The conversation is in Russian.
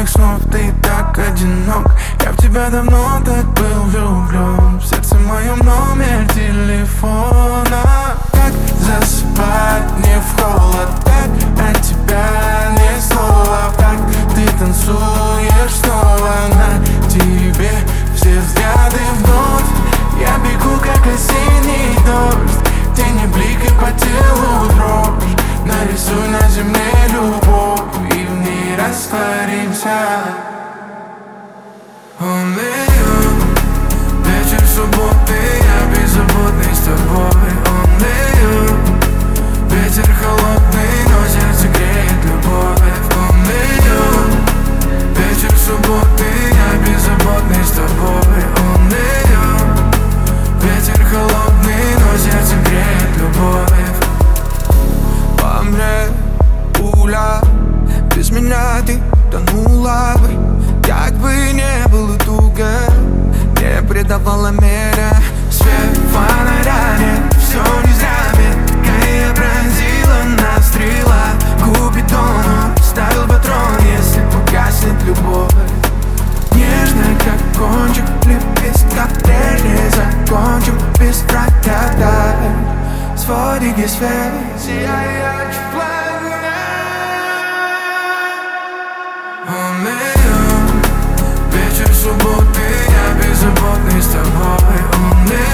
моих снов ты так одинок. Я в тебя давно так был влюблен. В сердце моем номер телефона. Как засыпать не в холод, так от тебя ни слова. Как ты танцуешь снова, на тебе все взгляды вновь. Я бегу как осенний дождь, тени блик и по телу дрожь. Нарисуй на земле любовь и в ней растворимся. Only you. Вечер субботы, я беззаботный с тобой. Only you. Ветер холодный, но сердце греет любовь. Only you. Вечер субботы, я беззаботный с тобой. Only you. Ветер холодный, но сердце греет любовь. По мне пуля, без меня ты тонула бы. Как бы не было туго, не придавала меря. Свет фонаря, нет, все не зря. Меткая пронзила нас стрела. Купидону ставил патрон, если погаснет любовь. Нежно, как кончик лепестка прежде. Закончим без проката. Сводики свет сияет в пламя. Only you. Вечер субботы, я беззаботный с тобой. Only